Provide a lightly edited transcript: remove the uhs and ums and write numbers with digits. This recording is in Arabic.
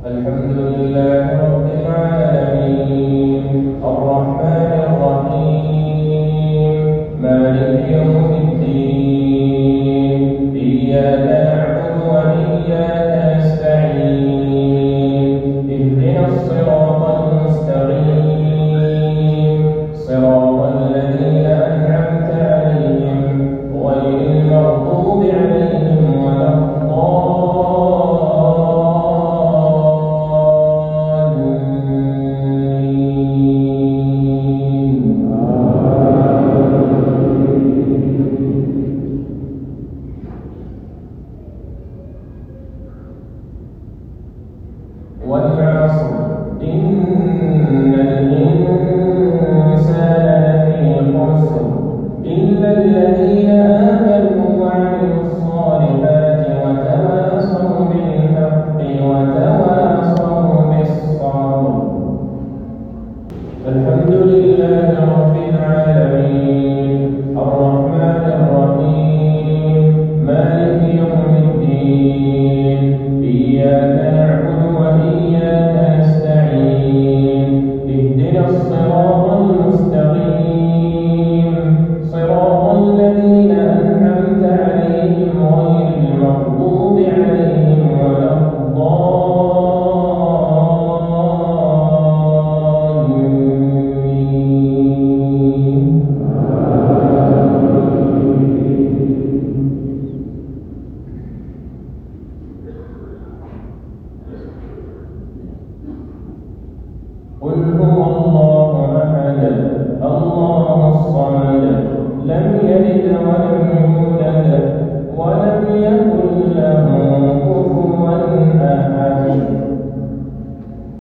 الحمد لله رب العالمين الرحمن الرحيم مالك يوم الدين إياك نعبد وإياك نستعين اهدنا الصراط المستقيم صراط الذين أنعمت عليهم غير المغضوب عليهم ولا والعصر إن الإنسان لفي خسر إلا الذين آمنوا وعملوا الصالحات وتواصوا بالحق وتواصوا بالصبر. الحمد لله رب العالمين الرحمن الرحيم مالك يوم الدين إياك نعبد وإياك نستعين اهدنا الصراط المستقيم صراط الذين أنعمت عليهم غير المغضوب عليهم ولا قل